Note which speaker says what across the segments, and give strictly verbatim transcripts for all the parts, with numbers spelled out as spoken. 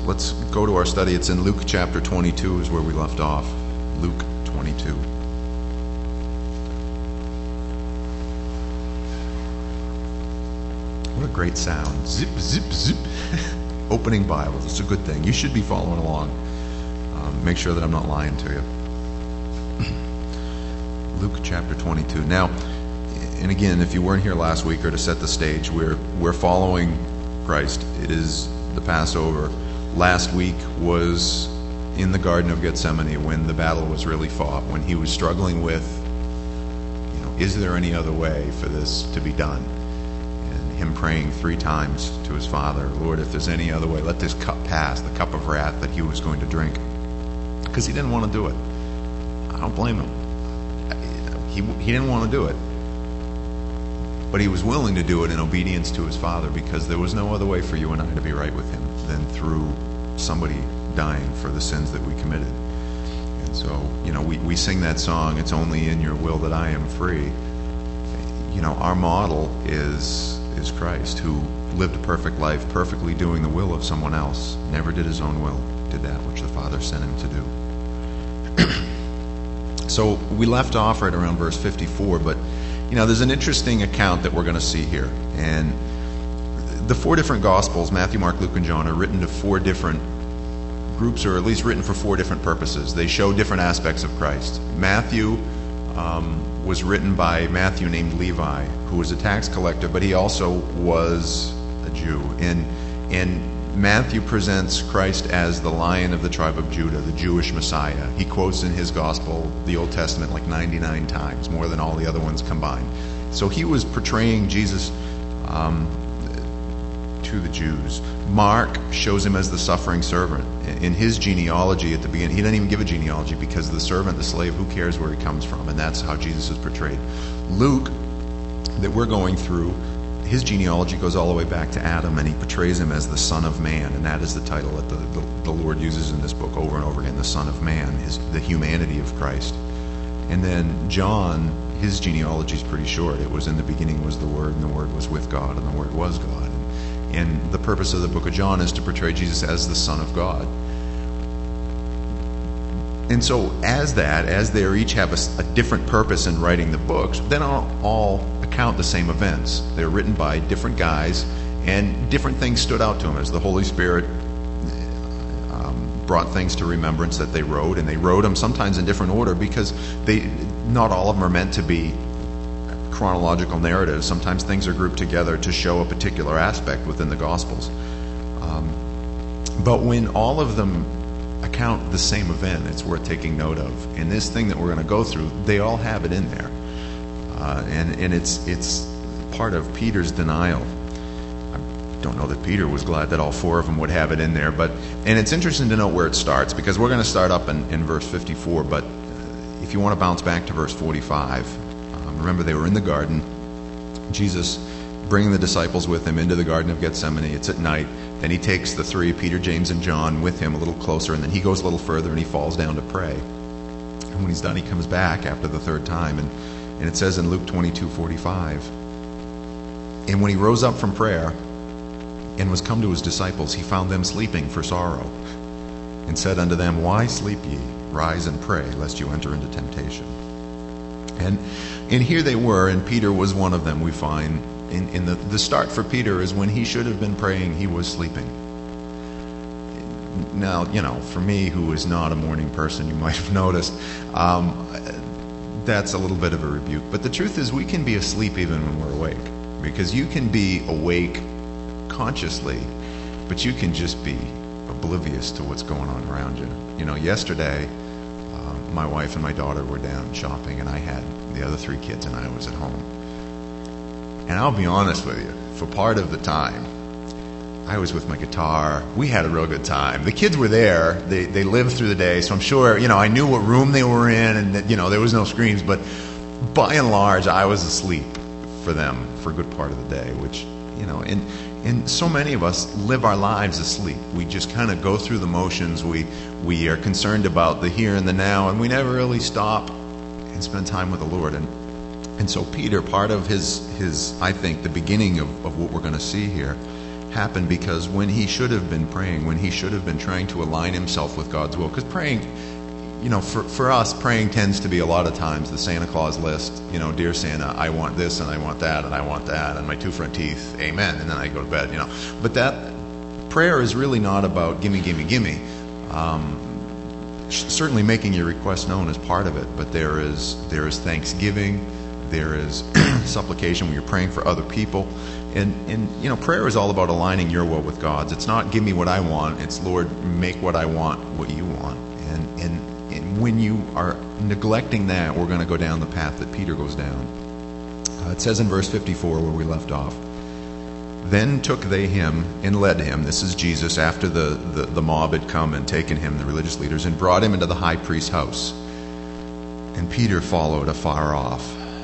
Speaker 1: let's go to our study. It's in Luke chapter twenty-two is where we left off. Luke twenty-two. What a great sound. Zip, zip, zip. Opening Bibles. It's a good thing. You should be following along. Um, make sure that I'm not lying to you. Luke chapter twenty-two. Now, and again, if you weren't here last week, or to set the stage, we're we're following Christ. It is the Passover. Last week was in the Garden of Gethsemane when the battle was really fought, when he was struggling with, you know, is there any other way for this to be done? And him praying three times to his Father, Lord, if there's any other way, let this cup pass, the cup of wrath that he was going to drink. Because he didn't want to do it. I don't blame him. He, he didn't want to do it. But he was willing to do it in obedience to his Father, because there was no other way for you and I to be right with him than through somebody dying for the sins that we committed. And so, you know, we, we sing that song, it's only in your will that I am free. You know, our model is is Christ, who lived a perfect life, perfectly doing the will of someone else, never did his own will, did that which the Father sent him to do. So we left off right around verse fifty-four, but you know, there's an interesting account that we're going to see here. And the four different Gospels, Matthew, Mark, Luke, and John, are written to four different groups, or at least written for four different purposes. They show different aspects of Christ. Matthew um, was written by Matthew named Levi, who was a tax collector, but he also was a Jew. And, and Matthew presents Christ as the Lion of the tribe of Judah, the Jewish Messiah. He quotes in his gospel the Old Testament like ninety-nine times, more than all the other ones combined. So he was portraying Jesus um, to the Jews. Mark shows him as the suffering servant. In his genealogy at the beginning, he doesn't even give a genealogy, because the servant, the slave, who cares where he comes from? And that's how Jesus is portrayed. Luke, that we're going through, his genealogy goes all the way back to Adam, and he portrays him as the Son of Man, and that is the title that the, the, the Lord uses in this book over and over again, the Son of Man, his, the humanity of Christ. And then John, his genealogy is pretty short. It was in the beginning was the Word, and the Word was with God, and the Word was God. And, and the purpose of the book of John is to portray Jesus as the Son of God. And so as that, as they each have a, a different purpose in writing the books, they don't all account the same events. They're written by different guys, and different things stood out to them as the Holy Spirit um, brought things to remembrance that they wrote, and they wrote them sometimes in different order, because they not all of them are meant to be chronological narratives. Sometimes things are grouped together to show a particular aspect within the Gospels. Um, but when all of them account the same event, it's worth taking note of. And this thing that we're going to go through, they all have it in there. Uh, and, and it's it's part of Peter's denial. I don't know that Peter was glad that all four of them would have it in there, but and it's interesting to note where it starts, because we're going to start up in, in verse fifty-four, but if you want to bounce back to verse forty-five, um, remember they were in the garden, Jesus bringing the disciples with him into the Garden of Gethsemane. It's at night. Then he takes the three, Peter, James, and John, with him a little closer, and then he goes a little further and he falls down to pray. And when he's done, he comes back after the third time, and And it says in Luke twenty-two forty-five, and when he rose up from prayer and was come to his disciples, he found them sleeping for sorrow, and said unto them, Why sleep ye? Rise and pray, lest you enter into temptation. And and here they were, and Peter was one of them, we find. In, in the, the start for Peter is when he should have been praying, he was sleeping. Now, you know, for me, who is not a morning person, you might have noticed, um, that's a little bit of a rebuke. But the truth is, we can be asleep even when we're awake, because you can be awake consciously, but you can just be oblivious to what's going on around you. You know, yesterday, uh, my wife and my daughter were down shopping, and I had the other three kids, and I was at home. And I'll be honest with you, for part of the time, I was with my guitar. We had a real good time. The kids were there. They they lived through the day, so I'm sure, you know, I knew what room they were in, and that, you know, there was no screens. But by and large, I was asleep for them for a good part of the day, which, you know, and, and so many of us live our lives asleep. We just kind of go through the motions. We, we are concerned about the here and the now, and we never really stop and spend time with the Lord. And And so Peter, part of his, his I think, the beginning of, of what we're going to see here, happened because when he should have been praying, when he should have been trying to align himself with God's will, because praying, you know, for, for us, praying tends to be a lot of times the Santa Claus list. You know, dear Santa, I want this and I want that and I want that and my two front teeth, amen, and then I go to bed, you know. But that prayer is really not about gimme, gimme, gimme. Um, certainly making your request known is part of it, but there is there is thanksgiving, there is supplication when you're praying for other people. And, and, you know, prayer is all about aligning your will with God's. It's not give me what I want. It's, Lord, make what I want what you want. And, and, and when you are neglecting that, we're going to go down the path that Peter goes down. Uh, it says in verse fifty-four where we left off, then took they him and led him, this is Jesus, after the, the, the mob had come and taken him, the religious leaders, and brought him into the high priest's house. And Peter followed afar off.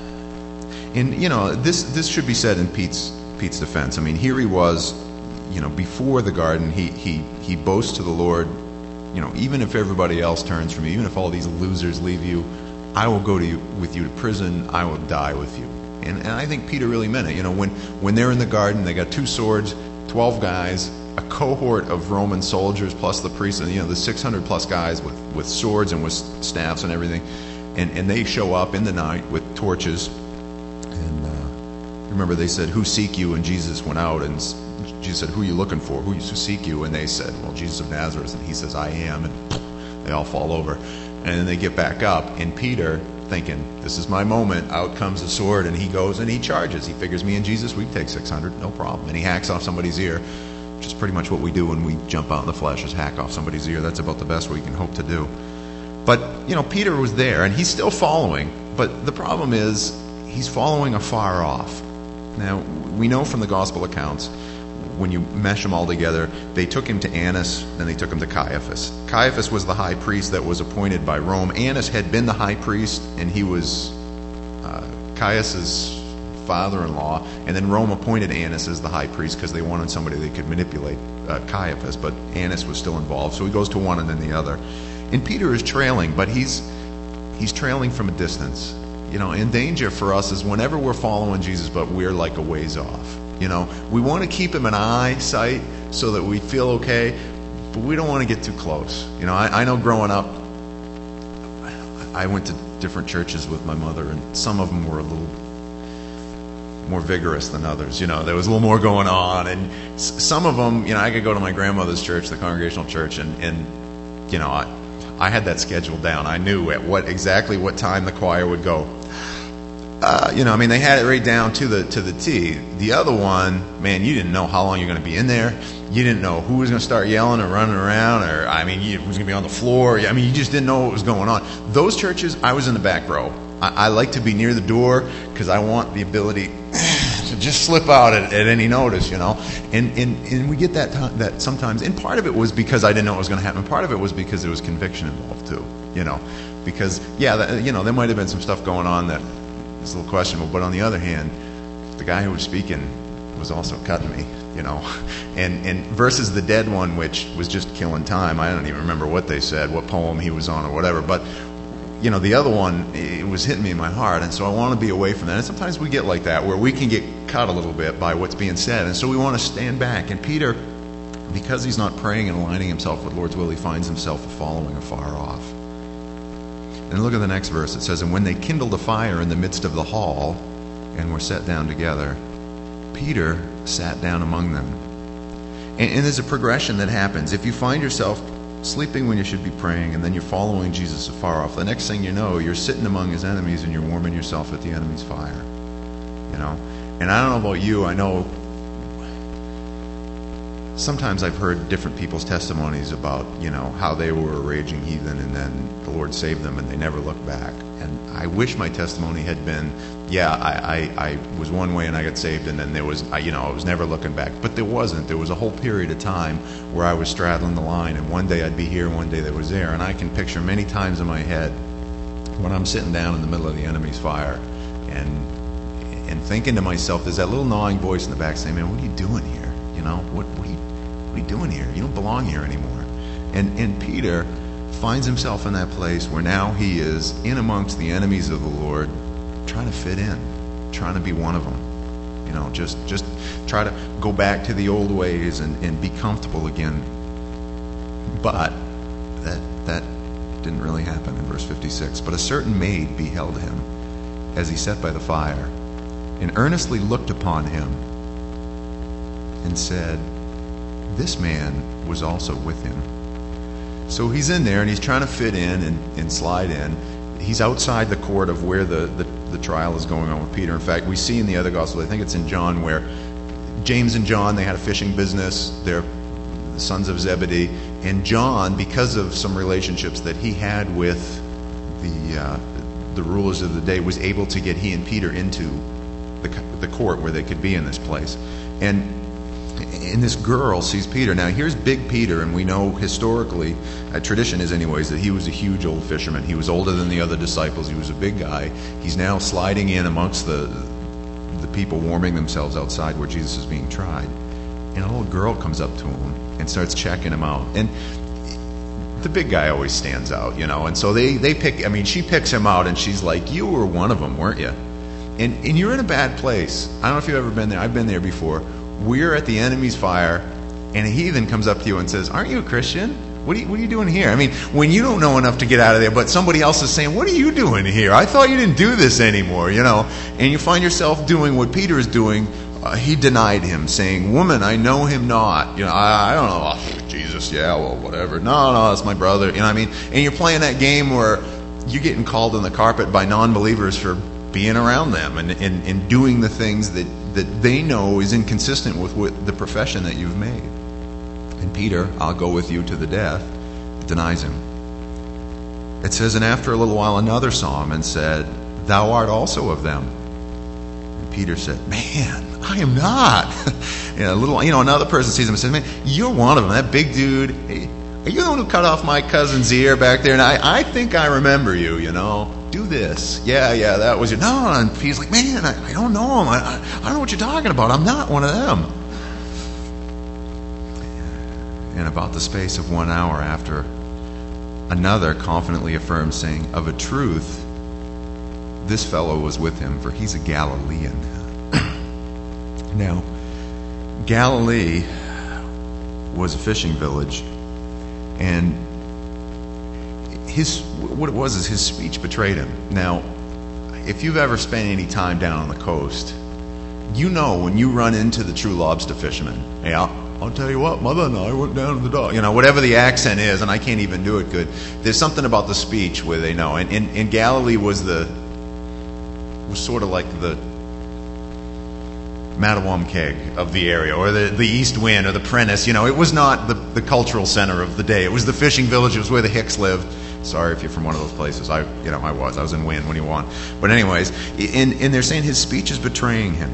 Speaker 1: And, you know, this, this should be said in Pete's Pete's defense. I mean, here he was, you know, before the garden, he he he boasts to the Lord, you know, even if everybody else turns from you, even if all these losers leave you, I will go to you, with you to prison, I will die with you. And and I think Peter really meant it. You know, when when they're in the garden, they got two swords, twelve guys, a cohort of Roman soldiers plus the priests, and you know, the six hundred plus guys with, with swords and with staffs and everything, and and they show up in the night with torches. And uh, remember, they said, "Who seek you?" And Jesus went out, and Jesus said, "Who are you looking for? Who seek you?" And they said, "Well, Jesus of Nazareth." And he says, "I am." And they all fall over, and then they get back up. And Peter, thinking, "This is my moment," out comes the sword, and he goes and he charges. He figures, me and Jesus, we take six hundred, no problem. And he hacks off somebody's ear, which is pretty much what we do when we jump out in the flesh, is hack off somebody's ear. That's about the best we can hope to do. But, you know, Peter was there, and he's still following. But the problem is, he's following afar off. Now, we know from the gospel accounts, when you mesh them all together, they took him to Annas, then they took him to Caiaphas. Caiaphas was the high priest that was appointed by Rome. Annas had been the high priest, and he was uh, Caiaphas' father-in-law, and then Rome appointed Annas as the high priest because they wanted somebody they could manipulate uh, Caiaphas, but Annas was still involved, so he goes to one and then the other. And Peter is trailing, but he's he's trailing from a distance. You know, and danger for us is whenever we're following Jesus, but we're like a ways off. You know, we want to keep him in eyesight so that we feel okay, but we don't want to get too close. You know, I, I know growing up, I went to different churches with my mother, and some of them were a little more vigorous than others. You know, there was a little more going on, and s- some of them, you know, I could go to my grandmother's church, the Congregational Church, and, and you know, I, I had that scheduled down. I knew at what exactly what time the choir would go. Uh, you know, I mean, they had it right down to the to the T. The other one, man, you didn't know how long you're going to be in there. You didn't know who was going to start yelling or running around, or I mean, you, who was going to be on the floor. I mean, you just didn't know what was going on. Those churches, I was in the back row. I, I like to be near the door because I want the ability to just slip out at, at any notice, you know. And and and we get that t- that sometimes. And part of it was because I didn't know what was going to happen. Part of it was because there was conviction involved too, you know. Because yeah, that, you know, there might have been some stuff going on that. It's a little questionable, but on the other hand, the guy who was speaking was also cutting me, you know, and and versus the dead one, which was just killing time. I don't even remember what they said, what poem he was on or whatever, but you know, the other one, it was hitting me in my heart, and so I want to be away from that. And sometimes we get like that, where we can get cut a little bit by what's being said, and so we want to stand back. And Peter, because he's not praying and aligning himself with Lord's will, he finds himself following afar off. And look at the next verse. It says, "And when they kindled a fire in the midst of the hall and were set down together, Peter sat down among them." And, and there's a progression that happens. If you find yourself sleeping when you should be praying, and then you're following Jesus afar off, the next thing you know, you're sitting among his enemies and you're warming yourself at the enemy's fire. You know? And I don't know about you, I know sometimes I've heard different people's testimonies about, you know, how they were a raging heathen and then the Lord saved them and they never looked back. And I wish my testimony had been, yeah, I, I, I was one way and I got saved, and then there was, I, you know, I was never looking back. But there wasn't. There was a whole period of time where I was straddling the line, and one day I'd be here, one day they was there. And I can picture many times in my head when I'm sitting down in the middle of the enemy's fire and and thinking to myself, there's that little gnawing voice in the back saying, "Man, what are you doing here? You know, what, what are you What are you doing here? You don't belong here anymore." And and Peter finds himself in that place where now he is in amongst the enemies of the Lord, trying to fit in, trying to be one of them. You know, just just try to go back to the old ways and, and be comfortable again. But that that didn't really happen in verse fifty-six. But a certain maid beheld him as he sat by the fire, and earnestly looked upon him, and said, this man was also with him. So he's in there, and he's trying to fit in and, and slide in. He's outside the court of where the, the, the trial is going on with Peter. In fact, we see in the other gospel, I think it's in John, where James and John, they had a fishing business. They're the sons of Zebedee. And John, because of some relationships that he had with the uh, the rulers of the day, was able to get he and Peter into the, the court where they could be in this place. And And this girl sees Peter. Now, here's big Peter, and we know historically, uh, tradition is anyways, that he was a huge old fisherman. He was older than the other disciples. He was a big guy. He's now sliding in amongst the the people warming themselves outside where Jesus is being tried. And a little girl comes up to him and starts checking him out. And the big guy always stands out, you know. And so they, they pick, I mean, she picks him out, and she's like, you were one of them, weren't you? And, and you're in a bad place. I don't know if you've ever been there. I've been there before. We're at the enemy's fire, and a heathen comes up to you and says, aren't you a Christian? What are you, what are you doing here? I mean, when you don't know enough to get out of there, but somebody else is saying, what are you doing here? I thought you didn't do this anymore, you know. And you find yourself doing what Peter is doing. Uh, he denied him, saying, woman, I know him not. You know, I, I don't know. Oh, Jesus, yeah, well, whatever. No, no, that's my brother. You know what I mean? And you're playing that game where you're getting called on the carpet by non-believers for being around them and, and, and doing the things that, that they know is inconsistent with what the profession that you've made. And Peter, I'll go with you to the death, denies him. It says, and after a little while another saw him and said, thou art also of them. And Peter said, man, I am not. you know, a little, you know, another person sees him and says, man, you're one of them, that big dude. Hey, are you the one who cut off my cousin's ear back there? And I, I think I remember you, you know. Do this. Yeah, yeah, that was you. No, and Peter's like, man, I, I don't know him. I, I, I don't know what you're talking about. I'm not one of them. And about the space of one hour after, another confidently affirmed, saying, of a truth, this fellow was with him, for he's a Galilean. Now, Galilee was a fishing village, and his what it was is his speech betrayed him. Now, if you've ever spent any time down on the coast, you know when you run into the true lobster fisherman. Hey, I'll, I'll tell you what, mother and I went down to the dock. You know, whatever the accent is, and I can't even do it good. There's something about the speech where they know. And, and, and Galilee was the was sort of like the Mattawamkeag of the area, or the, the East Wind, or the Prentice. You know, it was not the, the cultural center of the day. It was the fishing village. It was where the Hicks lived. Sorry if you're from one of those places. I, you know, I was. I was in Wynn when he won. But anyways, and, and they're saying his speech is betraying him.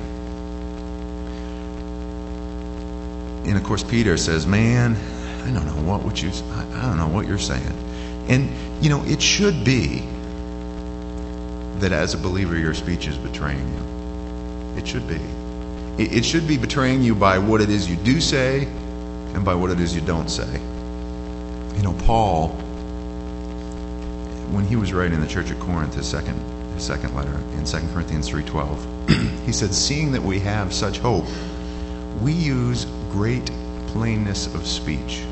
Speaker 1: And of course, Peter says, man, I don't know what would you, I, I don't know what you're saying. And, you know, it should be that as a believer, your speech is betraying you. It should be. It, it should be betraying you by what it is you do say and by what it is you don't say. You know, Paul, when he was writing the church at Corinth, his second, his second letter, in Second Corinthians three twelve, he said, seeing that we have such hope, we use great plainness of speech.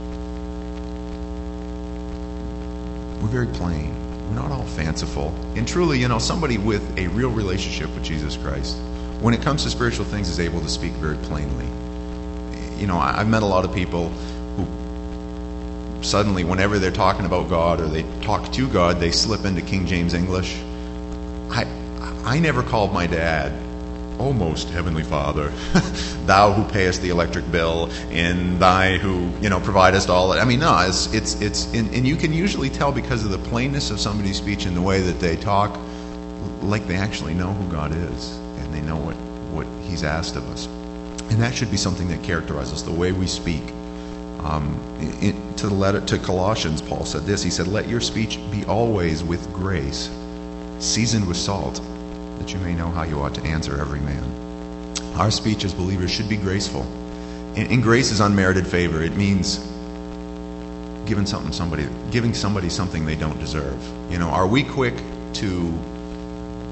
Speaker 1: We're very plain. We're not all fanciful. And truly, you know, somebody with a real relationship with Jesus Christ, when it comes to spiritual things, is able to speak very plainly. You know, I've met a lot of people who suddenly, whenever they're talking about God or they talk to God, they slip into King James English. I I never called my dad, O most heavenly Father, thou who payest the electric bill, and thy who, you know, providest all that. I mean, no, it's, it's, it's and, and you can usually tell because of the plainness of somebody's speech and the way that they talk, like they actually know who God is, and they know what, what he's asked of us. And that should be something that characterizes the way we speak. Um, in, to the letter to Colossians, Paul said this. He said, let your speech be always with grace, seasoned with salt, that you may know how you ought to answer every man. Our speech as believers should be graceful. And, and grace is unmerited favor. It means giving something somebody giving somebody something they don't deserve. You know, are we quick to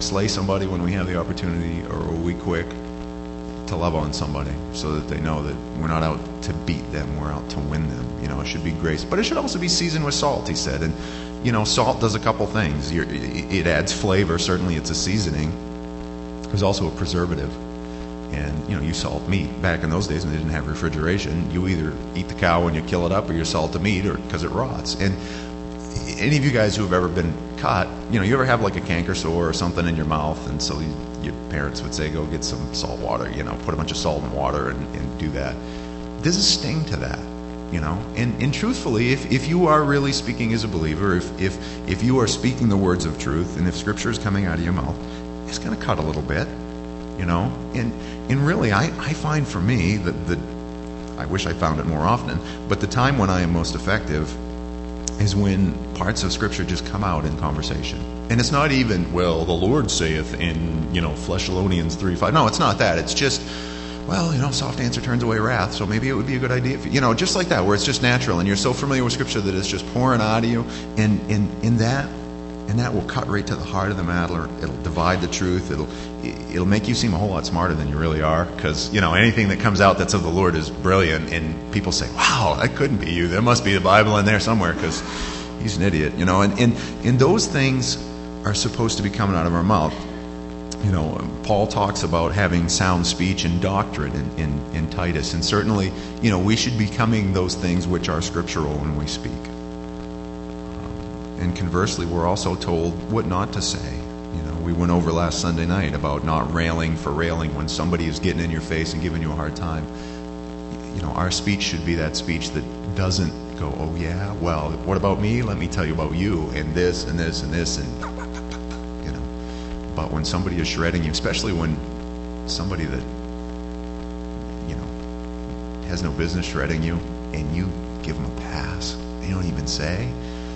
Speaker 1: slay somebody when we have the opportunity, or are we quick to love on somebody so that they know that we're not out to beat them, we're out to win them? You know, it should be grace, but it should also be seasoned with salt, he said. And you know, salt does a couple things. You're, it adds flavor. Certainly, it's a seasoning. There's also a preservative. And you know, you salt meat. Back in those days when they didn't have refrigeration, you either eat the cow when you kill it up, or you salt the meat, or because it rots. And any of you guys who have ever been cut, you know, you ever have like a canker sore or something in your mouth, and so you, your parents would say, go get some salt water, you know, put a bunch of salt in water and, and do that. There's a sting to that, you know. And, and truthfully, if, if you are really speaking as a believer, if, if, if you are speaking the words of truth, and if Scripture is coming out of your mouth, it's going to cut a little bit, you know. And, and really, I, I find for me that the, I wish I found it more often, but the time when I am most effective is when parts of Scripture just come out in conversation. And it's not even, well, the Lord saith in, you know, Thessalonians three five. No, it's not that. It's just, well, you know, soft answer turns away wrath, so maybe it would be a good idea if you, you know, just like that, where it's just natural, and you're so familiar with Scripture that it's just pouring out of you, and in in that, and that will cut right to the heart of the matter. It'll divide the truth. It'll it'll make you seem a whole lot smarter than you really are, because you know, anything that comes out that's of the Lord is brilliant, and people say, wow, that couldn't be you. There must be the Bible in there somewhere, because he's an idiot, you know. And, and and those things are supposed to be coming out of our mouth. You know, Paul talks about having sound speech and doctrine in, in, in Titus, and certainly, you know, we should be becoming those things which are scriptural when we speak. And conversely, we're also told what not to say. You know, we went over last Sunday night about not railing for railing when somebody is getting in your face and giving you a hard time. You know, our speech should be that speech that doesn't go, oh yeah, well, what about me? Let me tell you about you, and this, and this, and this, and, you know. But when somebody is shredding you, especially when somebody that, you know, has no business shredding you, and you give them a pass, they don't even say,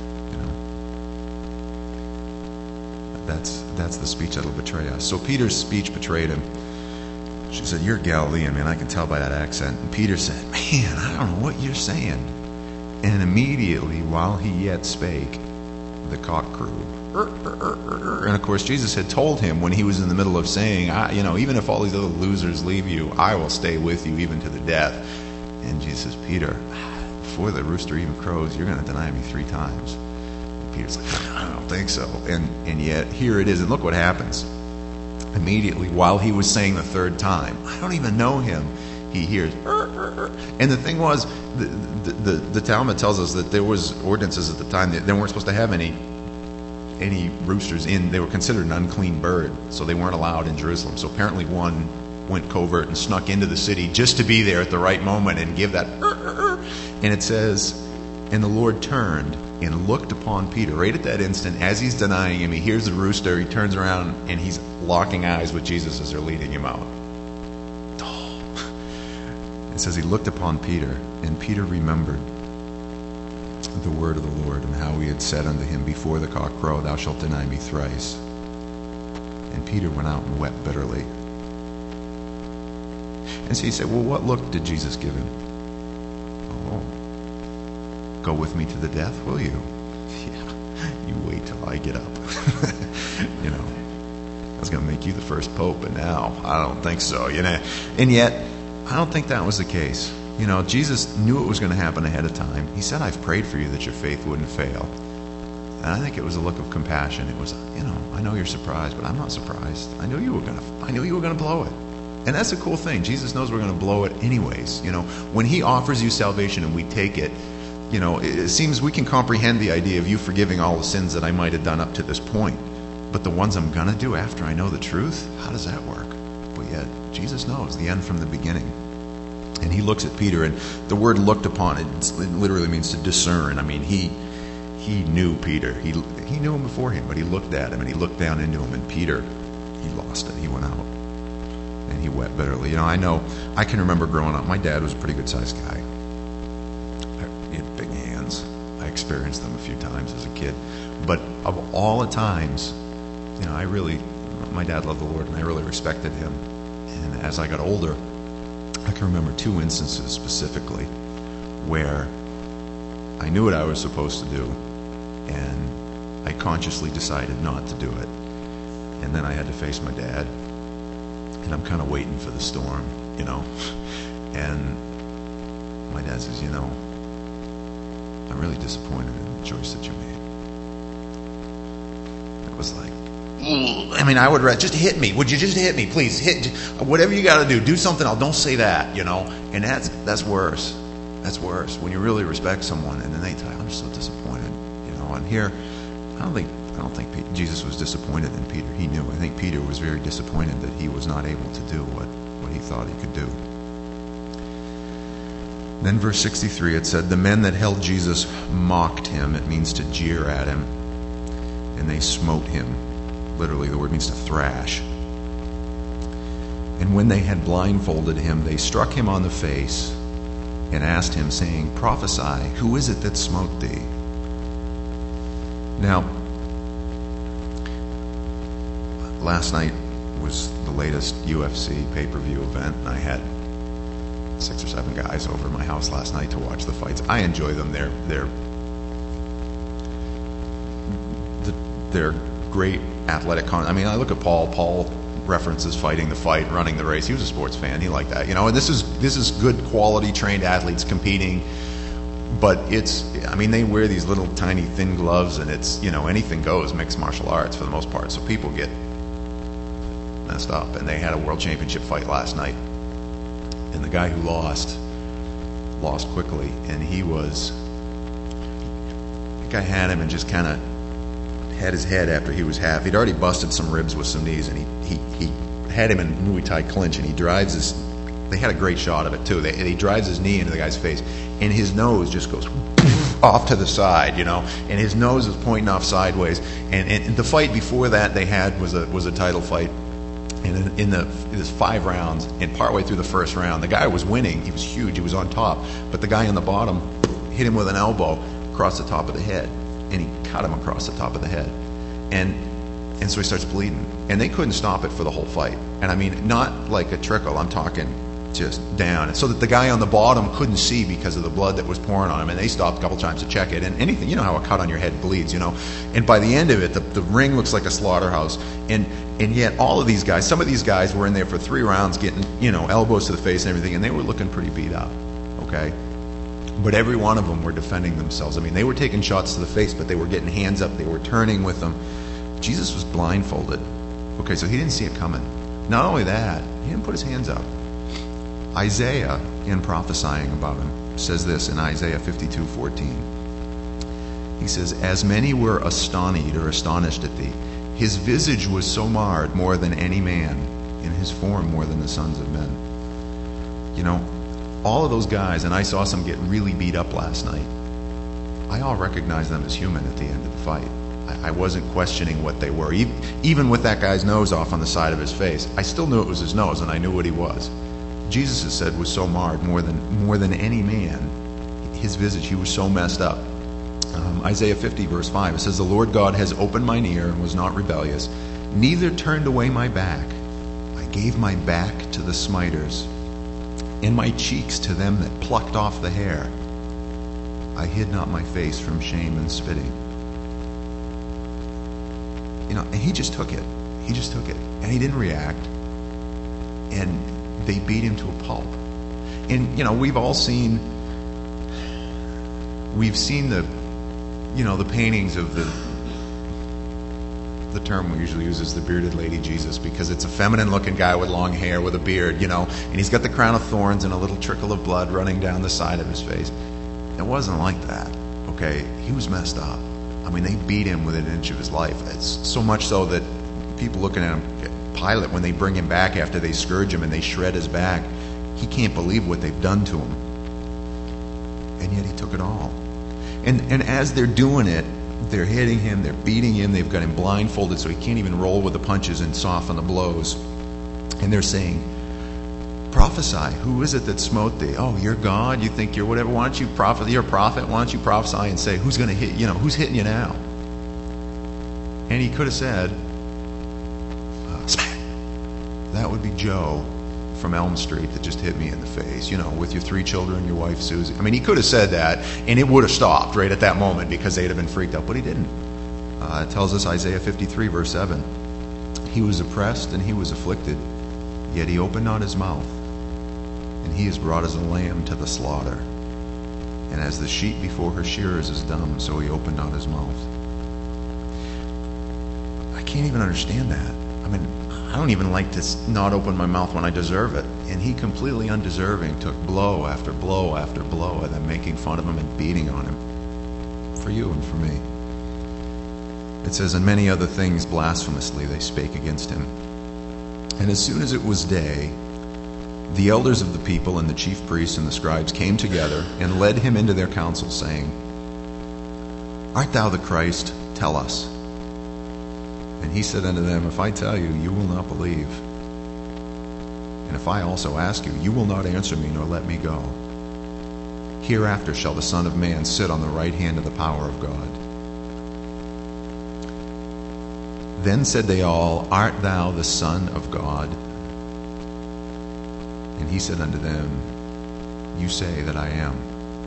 Speaker 1: That's that's the speech that'll betray us. So Peter's speech betrayed him. She said, you're Galilean, man. I can tell by that accent. And Peter said, man, I don't know what you're saying. And immediately, while he yet spake, the cock crew. And of course, Jesus had told him when he was in the middle of saying, I, you know, even if all these other losers leave you, I will stay with you even to the death. And Jesus says, Peter, before the rooster even crows, you're going to deny me three times. Peter's like, I don't think so. And and yet, here it is. And look what happens. Immediately, while he was saying the third time, I don't even know him, he hears, er, er, er. And the thing was, the, the, the, the Talmud tells us that there was ordinances at the time that they weren't supposed to have any any roosters in. They were considered an unclean bird, so they weren't allowed in Jerusalem. So apparently one went covert and snuck into the city just to be there at the right moment and give that, er, er, er. And it says, and the Lord turned and looked upon Peter. Right at that instant, as he's denying him, he hears the rooster, he turns around, and he's locking eyes with Jesus as they're leading him out. Oh. It says he looked upon Peter, and Peter remembered the word of the Lord, and how he had said unto him, before the cock crow, thou shalt deny me thrice. And Peter went out and wept bitterly. And so he said, well, what look did Jesus give him? Oh, go with me to the death, will you? Yeah, you wait till I get up. You know, I was going to make you the first pope, and now I don't think so. You know, and yet I don't think that was the case. You know, Jesus knew it was going to happen ahead of time. He said, I've prayed for you that your faith wouldn't fail. And I think it was a look of compassion. It was, you know, I know you're surprised, but I'm not surprised. I knew you were going to. I knew you were going to blow it. And that's a cool thing. Jesus knows we're going to blow it anyways. You know, when he offers you salvation and we take it, you know, it seems we can comprehend the idea of you forgiving all the sins that I might have done up to this point. But the ones I'm going to do after I know the truth, how does that work? But yet, Jesus knows the end from the beginning. And he looks at Peter, and the word looked upon, it literally means to discern. I mean, he he knew Peter. He he knew him beforehand, but he looked at him, and he looked down into him, and Peter, he lost it. He went out. And he wept bitterly. You know, I know, I can remember growing up, my dad was a pretty good-sized guy. He had big hands. I experienced them a few times as a kid. But of all the times, you know, I really, my dad loved the Lord, and I really respected him. And as I got older, I can remember two instances specifically where I knew what I was supposed to do, and I consciously decided not to do it. And then I had to face my dad. And I'm kind of waiting for the storm, you know. And my dad says, you know, I'm really disappointed in the choice that you made. It was like, I mean, I would rather, just hit me. Would you just hit me, please? Hit, whatever you got to do. Do something else. Don't say that, you know. And that's that's worse. That's worse. When you really respect someone and then they tell you, I'm just so disappointed, you know. And here, I don't think I don't think Peter, Jesus was disappointed in Peter. He knew. I think Peter was very disappointed that he was not able to do what, what he thought he could do. Then verse sixty-three, it said, the men that held Jesus mocked him. It means to jeer at him. And they smote him. Literally, the word means to thrash. And when they had blindfolded him, they struck him on the face and asked him, saying, prophesy, who is it that smote thee? Now, last night was the latest U F C pay-per-view event, and I had six or seven guys over at my house last night to watch the fights. I enjoy them. They're they're they're great athletic con- I mean, I look at Paul. Paul references fighting the fight, running the race. He was a sports fan. He liked that, you know. And this is this is good quality trained athletes competing. But it's, I mean, they wear these little tiny thin gloves, and it's, you know, anything goes, mixed martial arts for the most part. So people get messed up. And they had a world championship fight last night. And the guy who lost, lost quickly. And he was, the guy had him and just kind of had his head after he was half. He'd already busted some ribs with some knees, and he, he, he had him in Muay Thai clinch, and he drives his, they had a great shot of it too. They, he drives his knee into the guy's face, and his nose just goes off to the side, you know, and his nose is pointing off sideways. And, and the fight before that they had was a was a title fight, and in, in the it was five rounds, and partway through the first round, the guy was winning. He was huge. He was on top, but the guy on the bottom hit him with an elbow across the top of the head, and he cut him across the top of the head, and and so he starts bleeding, and they couldn't stop it for the whole fight. And I mean, not like a trickle. I'm talking just down, and so that the guy on the bottom couldn't see because of the blood that was pouring on him, and they stopped a couple times to check it. And anything, you know how a cut on your head bleeds, you know. And by the end of it, the, the ring looks like a slaughterhouse. And and yet all of these guys, some of these guys were in there for three rounds, getting, you know, elbows to the face and everything, and they were looking pretty beat up. Okay. But every one of them were defending themselves. I mean, they were taking shots to the face, but they were getting hands up. They were turning with them. Jesus was blindfolded. Okay, so he didn't see it coming. Not only that, he didn't put his hands up. Isaiah, in prophesying about him, says this in Isaiah fifty-two fourteen. He says, as many were astonished or astonished at thee, his visage was so marred more than any man, in his form more than the sons of men. You know, all of those guys, and I saw some get really beat up last night, I all recognize them as human at the end of the fight. I, I wasn't questioning what they were. Even, even with that guy's nose off on the side of his face, I still knew it was his nose, and I knew what he was. Jesus has said was so marred more than more than any man. His visage, he was so messed up. Um, Isaiah fifty verse five, it says, the Lord God has opened mine ear and was not rebellious, neither turned away my back. I gave my back to the smiters, and my cheeks to them that plucked off the hair. I hid not my face from shame and spitting. You know, and he just took it. He just took it. And he didn't react. And they beat him to a pulp. And, you know, we've all seen, we've seen the, you know, the paintings of the, the term we usually use is the bearded lady Jesus, because it's a feminine looking guy with long hair with a beard, you know, and he's got the crown of thorns and a little trickle of blood running down the side of his face. It wasn't like that, okay? He was messed up. I mean, they beat him with an inch of his life. It's so much so that people looking at him, Pilate, when they bring him back after they scourge him and they shred his back, he can't believe what they've done to him. And yet he took it all. And and as they're doing it, they're hitting him, they're beating him, they've got him blindfolded so he can't even roll with the punches and soften the blows. And they're saying, prophesy, who is it that smote thee? Oh, you're God, you think you're whatever, why don't you prophet, you're a prophet, why don't you prophesy and say, who's going to hit, you know, who's hitting you now? And he could have said, that would be Joe from Elm Street that just hit me in the face, you know, with your three children, your wife Susie. I mean, he could have said that, and it would have stopped right at that moment because they'd have been freaked out, but he didn't. Uh, it tells us Isaiah fifty-three, verse seven. He was oppressed and he was afflicted, yet he opened not his mouth. And he is brought as a lamb to the slaughter. And as the sheep before her shearers is dumb, so he opened not his mouth. I can't even understand that. I mean, I don't even like to not open my mouth when I deserve it. And he, completely undeserving, took blow after blow after blow at them, making fun of him and beating on him. For you and for me. It says, and many other things blasphemously they spake against him. And as soon as it was day, the elders of the people and the chief priests and the scribes came together and led him into their council, saying, Art thou the Christ? Tell us. And he said unto them, If I tell you, you will not believe. And if I also ask you, you will not answer me, nor let me go. Hereafter shall the Son of Man sit on the right hand of the power of God. Then said they all, Art thou the Son of God? And he said unto them, You say that I am.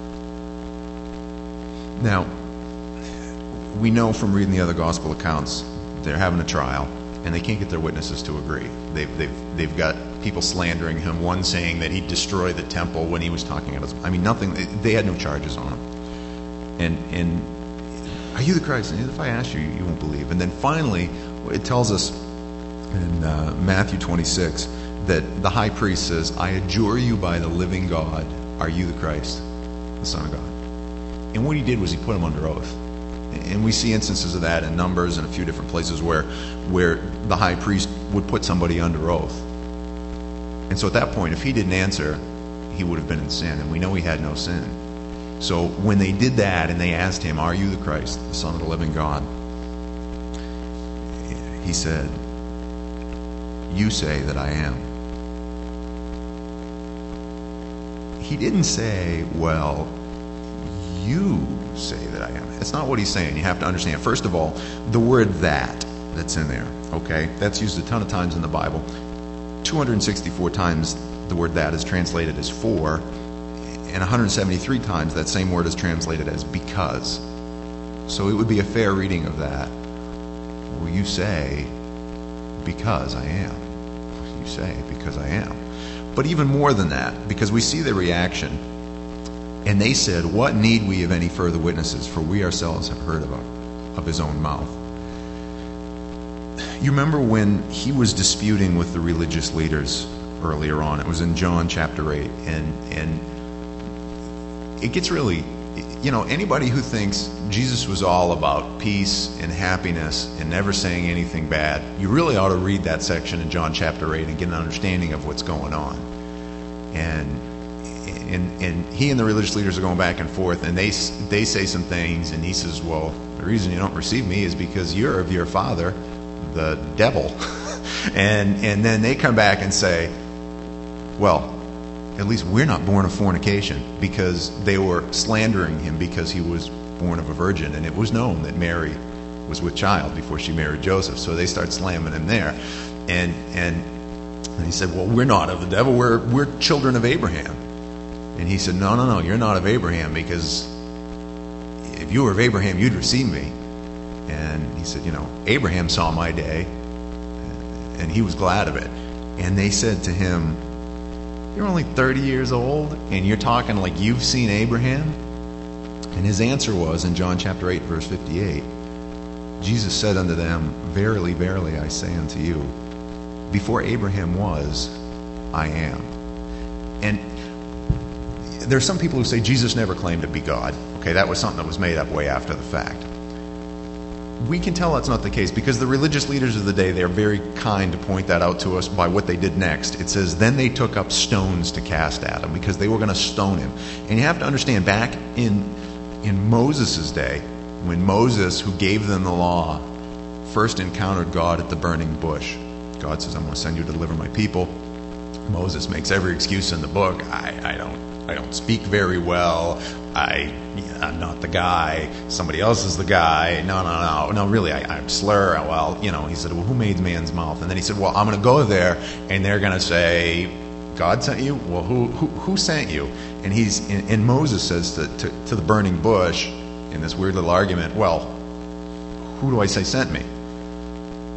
Speaker 1: Now, we know from reading the other gospel accounts, they're having a trial, and they can't get their witnesses to agree. They've, they've, they've got people slandering him, one saying that he destroyed the temple when he was talking about his... I mean, nothing... They had no charges on him. And... and Are you the Christ? And if I ask you, you won't believe. And then finally, it tells us in uh, Matthew twenty-six that the high priest says, I adjure you by the living God, are you the Christ, the Son of God? And what he did was he put him under oath. And we see instances of that in Numbers and a few different places where, where the high priest would put somebody under oath. And so at that point, if he didn't answer, he would have been in sin. And we know he had no sin. So when they did that and they asked him, Are you the Christ, the Son of the living God? He said, You say that I am. He didn't say, well, you say that I am. That's not what he's saying. You have to understand. First of all, the word that that's in there, okay, that's used a ton of times in the Bible. two hundred sixty-four times the word that is translated as for, and one hundred seventy-three times that same word is translated as because. So it would be a fair reading of that. Well, you say, because I am. You say, because I am. But even more than that, because we see the reaction, and they said, What need we of any further witnesses? For we ourselves have heard of, of his own mouth. You remember when he was disputing with the religious leaders earlier on? It was in John chapter eight, and and it gets really, you know, anybody who thinks Jesus was all about peace and happiness and never saying anything bad, you really ought to read that section in John chapter eight and get an understanding of what's going on. And and and he and the religious leaders are going back and forth, and they they say some things, and he says, well, the reason you don't receive me is because you're of your father, the devil. and and then they come back and say, well, at least we're not born of fornication, because they were slandering him because he was born of a virgin, and it was known that Mary was with child before she married Joseph. So they start slamming him there, and and, and he said, well, we're not of the devil, we're we're children of Abraham. And he said, no, no, no, you're not of Abraham, because if you were of Abraham, you'd receive me. And he said, you know, Abraham saw my day, and he was glad of it. And they said to him, you're only thirty years old, and you're talking like you've seen Abraham? And his answer was, in John chapter eight, verse fifty-eight, Jesus said unto them, verily, verily, I say unto you, before Abraham was, I am. And there are some people who say Jesus never claimed to be God. Okay, that was something that was made up way after the fact. We can tell that's not the case, because the religious leaders of the day, they're very kind to point that out to us by what they did next. It says, then they took up stones to cast at him, because they were going to stone him. And you have to understand, back in in Moses' day, when Moses, who gave them the law, first encountered God at the burning bush, God says, I'm going to send you to deliver my people. Moses makes every excuse in the book. I, I don't I don't speak very well. I, I'm not the guy. Somebody else is the guy. No, no, no. No, really, I, I'm slur. Well, you know, he said, well, who made man's mouth? And then he said, well, I'm going to go there, and they're going to say, God sent you? Well, who who, who sent you? And he's and, and Moses says to, to, to the burning bush, in this weird little argument, well, who do I say sent me?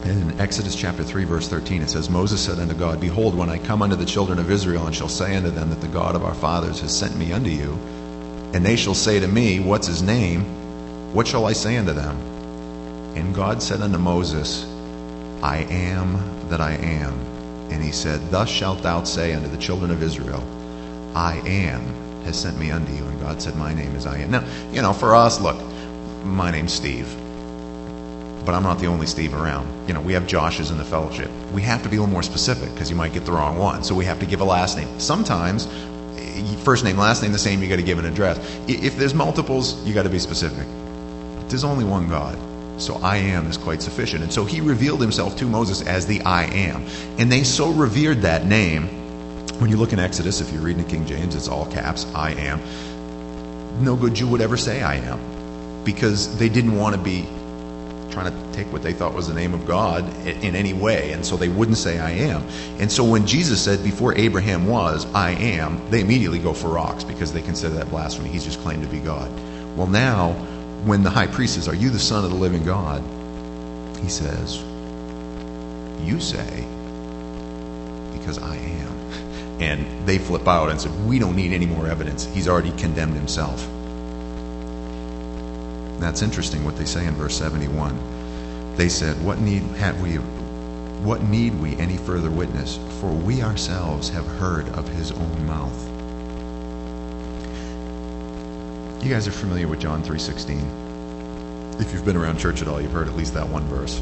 Speaker 1: In Exodus chapter three, verse thirteen, it says, Moses said unto God, Behold, when I come unto the children of Israel, and shall say unto them that the God of our fathers has sent me unto you, and they shall say to me, What's his name? What shall I say unto them? And God said unto Moses, I am that I am. And he said, Thus shalt thou say unto the children of Israel, I am has sent me unto you. And God said, My name is I am. Now, you know, for us, look, my name's Steve. But I'm not the only Steve around. You know, we have Joshes in the fellowship. We have to be a little more specific because you might get the wrong one. So we have to give a last name. Sometimes, first name, last name the same, you got to give an address. If there's multiples, you got to be specific. There's only one God. So I am is quite sufficient. And so he revealed himself to Moses as the I am. And they so revered that name. When you look in Exodus, if you're reading the King James, it's all caps, I am. No good Jew would ever say I am. Because they didn't want to be trying to take what they thought was the name of God in any way, and so they wouldn't say I am. And so when Jesus said, before Abraham was, I am, they immediately go for rocks because they consider that blasphemy. He's just claimed to be God. Well, now, when the high priest says, Are you the Son of the living God? He says, You say, because I am. And they flip out and said, We don't need any more evidence. He's already condemned himself. That's interesting what they say in verse seventy-one. They said, What need have we what need we any further witness? For we ourselves have heard of his own mouth. You guys are familiar with John three sixteen. If you've been around church at all, you've heard at least that one verse.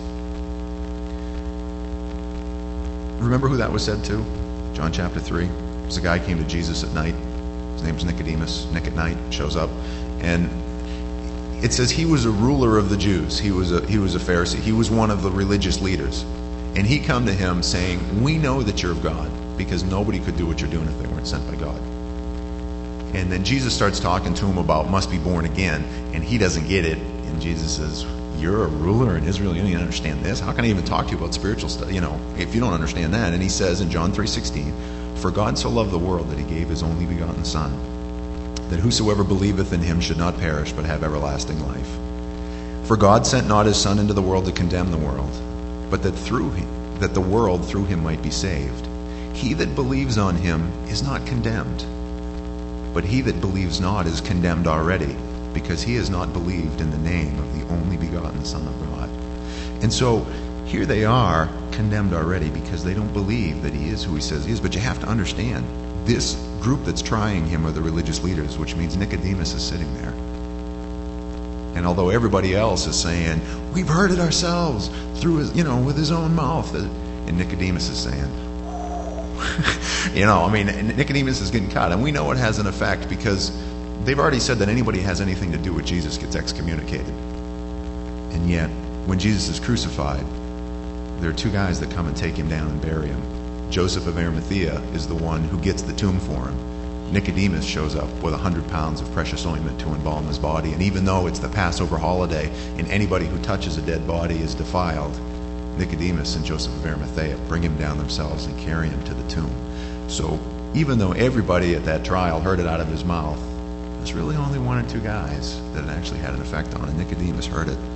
Speaker 1: Remember who that was said to? John chapter three. It was a guy who came to Jesus at night. His name was Nicodemus. Nick at night shows up, and it says he was a ruler of the Jews. He was a he was a Pharisee. He was one of the religious leaders. And he come to him saying, We know that you're of God, because nobody could do what you're doing if they weren't sent by God. And then Jesus starts talking to him about must be born again, and he doesn't get it. And Jesus says, You're a ruler in Israel, you don't even understand this? How can I even talk to you about spiritual stuff, you know, if you don't understand that? And he says in John three sixteen, For God so loved the world that he gave his only begotten Son, that whosoever believeth in him should not perish, but have everlasting life. For God sent not his Son into the world to condemn the world, but that through him, that the world through him might be saved. He that believes on him is not condemned, but he that believes not is condemned already, because he has not believed in the name of the only begotten Son of God. And so here they are condemned already because they don't believe that he is who he says he is. But you have to understand, this group that's trying him are the religious leaders, which means Nicodemus is sitting there. And although everybody else is saying, We've heard it ourselves through his, you know, with his own mouth, and Nicodemus is saying, you know, I mean, Nicodemus is getting caught, and we know it has an effect because they've already said that anybody who has anything to do with Jesus gets excommunicated. And yet, when Jesus is crucified, there are two guys that come and take him down and bury him. Joseph of Arimathea is the one who gets the tomb for him. Nicodemus shows up with a hundred pounds of precious ointment to embalm his body. And even though it's the Passover holiday and anybody who touches a dead body is defiled, Nicodemus and Joseph of Arimathea bring him down themselves and carry him to the tomb. So even though everybody at that trial heard it out of his mouth, there's really only one or two guys that it actually had an effect on, and Nicodemus heard it.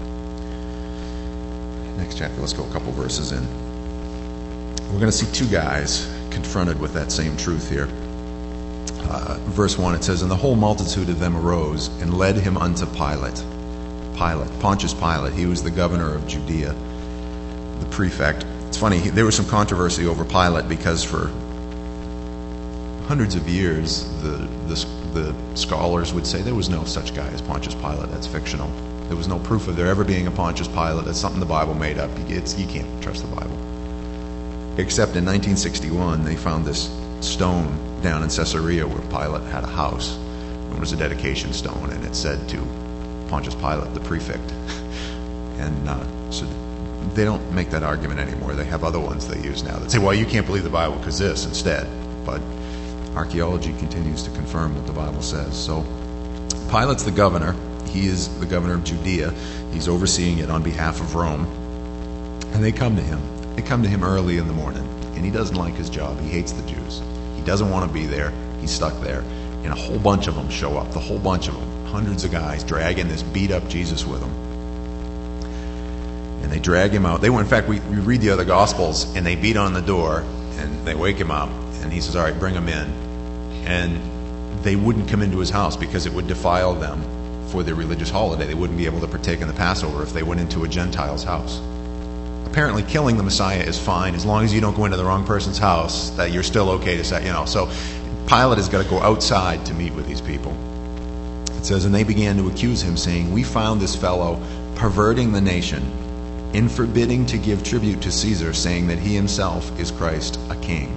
Speaker 1: Next chapter, let's go a couple verses in. We're going to see two guys confronted with that same truth here. Uh, verse one, it says, And the whole multitude of them arose and led him unto Pilate. Pilate, Pontius Pilate, he was the governor of Judea, the prefect. It's funny, he, there was some controversy over Pilate because for hundreds of years, the, the the scholars would say there was no such guy as Pontius Pilate. That's fictional. There was no proof of there ever being a Pontius Pilate. That's something the Bible made up. It's, you can't trust the Bible. Except in nineteen sixty-one, they found this stone down in Caesarea where Pilate had a house. It was a dedication stone, and it said to Pontius Pilate, the prefect. And uh, so they don't make that argument anymore. They have other ones they use now that say, well, you can't believe the Bible because this instead. But archaeology continues to confirm what the Bible says. So Pilate's the governor. He is the governor of Judea. He's overseeing it on behalf of Rome. And they come to him. They come to him early in the morning. And he doesn't like his job. He hates the Jews. He doesn't want to be there. He's stuck there. And a whole bunch of them show up. The whole bunch of them. Hundreds of guys dragging this beat up Jesus with them. And they drag him out. They went, in fact, we, we read the other Gospels, and they beat on the door, and they wake him up, and he says, all right, bring him in. And they wouldn't come into his house because it would defile them for their religious holiday. They wouldn't be able to partake in the Passover if they went into a Gentile's house. Apparently, killing the Messiah is fine as long as you don't go into the wrong person's house, that you're still okay to say, you know. So Pilate has got to go outside to meet with these people. It says, and they began to accuse him, saying, we found this fellow perverting the nation in forbidding to give tribute to Caesar, saying that he himself is Christ, a king.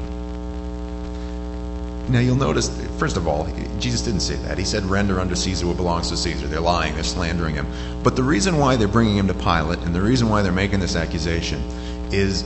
Speaker 1: Now you'll notice, first of all, Jesus didn't say that. He said, render unto Caesar what belongs to Caesar. They're lying, they're slandering him. But the reason why they're bringing him to Pilate, and the reason why they're making this accusation, is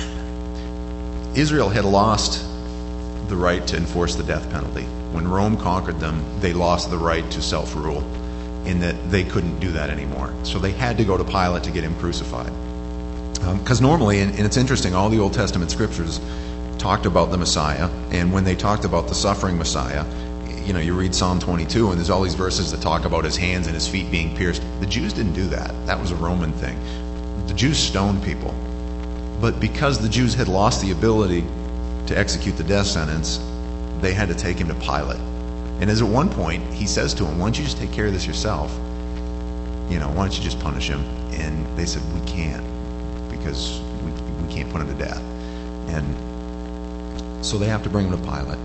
Speaker 1: Israel had lost the right to enforce the death penalty. When Rome conquered them, they lost the right to self-rule, in that they couldn't do that anymore. So they had to go to Pilate to get him crucified. Because um, normally, and, and it's interesting, all the Old Testament scriptures talked about the Messiah, and when they talked about the suffering Messiah, you know, you read Psalm twenty-two, and there's all these verses that talk about his hands and his feet being pierced. The Jews didn't do that. That was a Roman thing. The Jews stoned people. But because the Jews had lost the ability to execute the death sentence, they had to take him to Pilate. And as at one point, he says to him, why don't you just take care of this yourself? You know, why don't you just punish him? And they said, we can't, because we, we can't put him to death. And so they have to bring him to Pilate.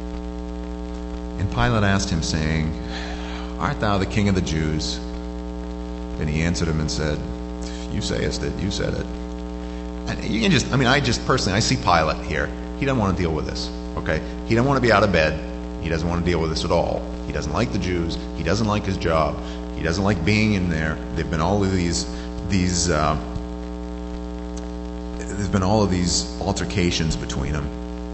Speaker 1: And Pilate asked him, saying, art thou the king of the Jews? And he answered him and said, you sayest it, you said it. And you can just, I mean, I just personally, I see Pilate here. He doesn't want to deal with this, okay? He doesn't want to be out of bed. He doesn't want to deal with this at all. He doesn't like the Jews. He doesn't like his job. He doesn't like being in there. There've been all of these, these, uh, there's been all of these altercations between them.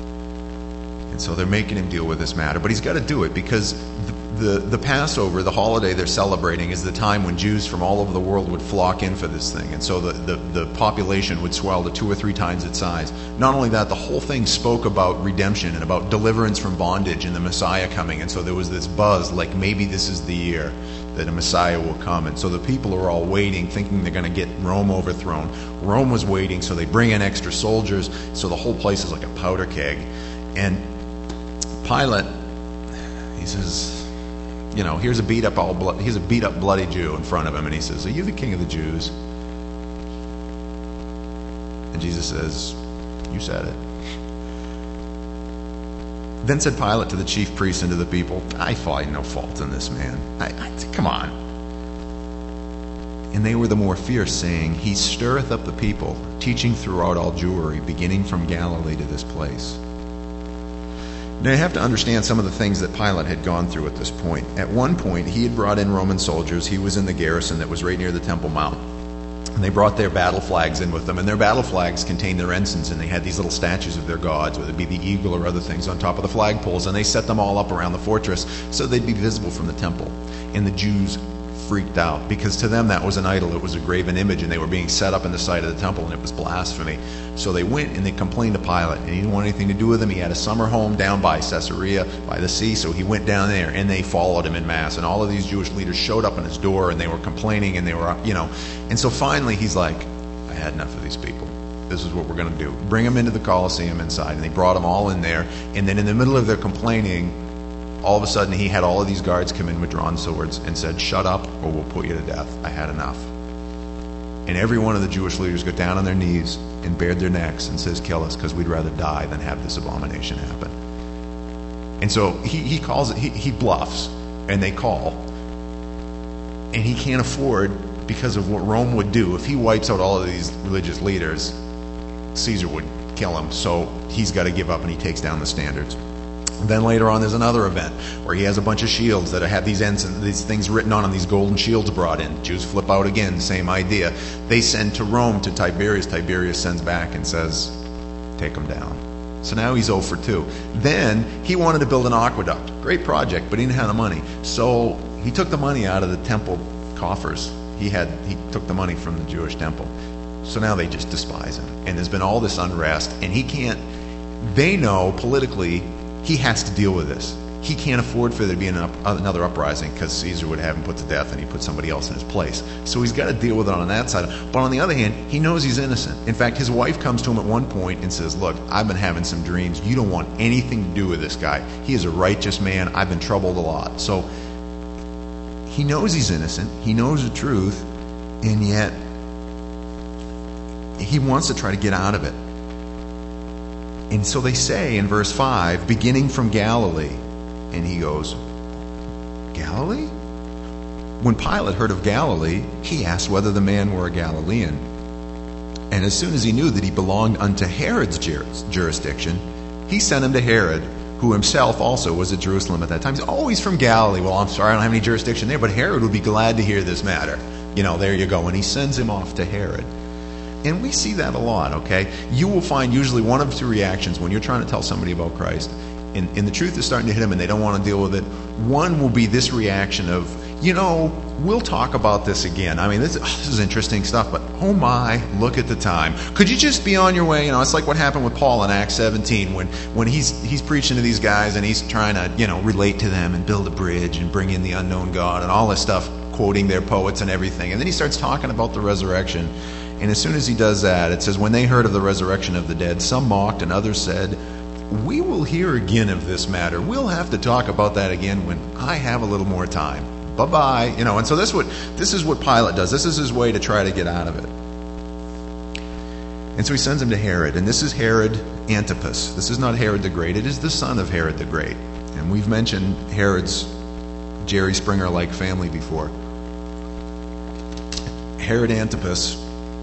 Speaker 1: And so they're making him deal with this matter. But he's got to do it because the, the, the Passover, the holiday they're celebrating, is the time when Jews from all over the world would flock in for this thing. And so the, the, the population would swell to two or three times its size. Not only that, the whole thing spoke about redemption and about deliverance from bondage and the Messiah coming. And so there was this buzz, like maybe this is the year that a Messiah will come. And so the people are all waiting, thinking they're going to get Rome overthrown. Rome was waiting, so they bring in extra soldiers. So the whole place is like a powder keg. And Pilate, he says, you know, here's a beat up all blood, here's a beat up bloody Jew in front of him, and he says, are you the king of the Jews? And Jesus says, you said it. Then said Pilate to the chief priests and to the people, I find no fault in this man. I, I, come on. And they were the more fierce, saying, he stirreth up the people, teaching throughout all Jewry, beginning from Galilee to this place. Now you have to understand some of the things that Pilate had gone through at this point. At one point, he had brought in Roman soldiers. He was in the garrison that was right near the Temple Mount. And they brought their battle flags in with them. And their battle flags contained their ensigns. And they had these little statues of their gods, whether it be the eagle or other things, on top of the flagpoles. And they set them all up around the fortress so they'd be visible from the temple. And the Jews freaked out because to them that was an idol. It was a graven image, and they were being set up in the side of the temple, and it was blasphemy. So they went and they complained to Pilate, and he didn't want anything to do with him. He had a summer home down by Caesarea by the sea, so he went down there, and they followed him en masse. And all of these Jewish leaders showed up on his door, and they were complaining, and they were, you know. And so finally he's like, I had enough of these people. This is what we're going to do. Bring them into the Colosseum inside. And they brought them all in there, and then in the middle of their complaining, all of a sudden he had all of these guards come in with drawn swords and said, shut up or we'll put you to death. I had enough. And every one of the Jewish leaders got down on their knees and bared their necks and says, kill us, because we'd rather die than have this abomination happen. And so he, he calls it, he, he bluffs, and they call. And he can't afford, because of what Rome would do, if he wipes out all of these religious leaders, Caesar would kill him. So he's got to give up, and he takes down the standards. Then later on, there's another event where he has a bunch of shields that have these ends and these things written on them, these golden shields brought in. Jews flip out again, same idea. They send to Rome, to Tiberius. Tiberius sends back and says, take them down. So now he's oh for two. Then he wanted to build an aqueduct. Great project, but he didn't have the money. So he took the money out of the temple coffers. He had he took the money from the Jewish temple. So now they just despise him. And there's been all this unrest, and he can't, they know politically he has to deal with this. he can't afford for there to be an up, another uprising because Caesar would have him put to death and he put somebody else in his place. So he's got to deal with it on that side. But on the other hand, he knows he's innocent. In fact, his wife comes to him at one point and says, look, I've been having some dreams. You don't want anything to do with this guy. He is a righteous man. I've been troubled a lot. So he knows he's innocent. He knows the truth. And yet he wants to try to get out of it. And so they say in verse five, beginning from Galilee. And he goes, Galilee? When Pilate heard of Galilee, he asked whether the man were a Galilean. And as soon as he knew that he belonged unto Herod's jurisdiction, he sent him to Herod, who himself also was at Jerusalem at that time. He's always from Galilee. Well, I'm sorry, I don't have any jurisdiction there, but Herod would be glad to hear this matter. You know, there you go. And he sends him off to Herod. And we see that a lot, okay? You will find usually one of two reactions when you're trying to tell somebody about Christ. And, and the truth is starting to hit them and they don't want to deal with it. One will be this reaction of, you know, we'll talk about this again. I mean, this, oh, this is interesting stuff, but oh my, look at the time. Could you just be on your way? You know, it's like what happened with Paul in Acts seventeen when, when he's he's preaching to these guys and he's trying to, you know, relate to them and build a bridge and bring in the unknown God and all this stuff, quoting their poets and everything. And then he starts talking about the resurrection. And as soon as he does that, it says, when they heard of the resurrection of the dead, some mocked and others said, we will hear again of this matter. We'll have to talk about that again when I have a little more time. Bye-bye. You know, and so this, what, this is what Pilate does. This is his way to try to get out of it. And so he sends him to Herod. And this is Herod Antipas. This is not Herod the Great. It is the son of Herod the Great. And we've mentioned Herod's Jerry Springer-like family before. Herod Antipas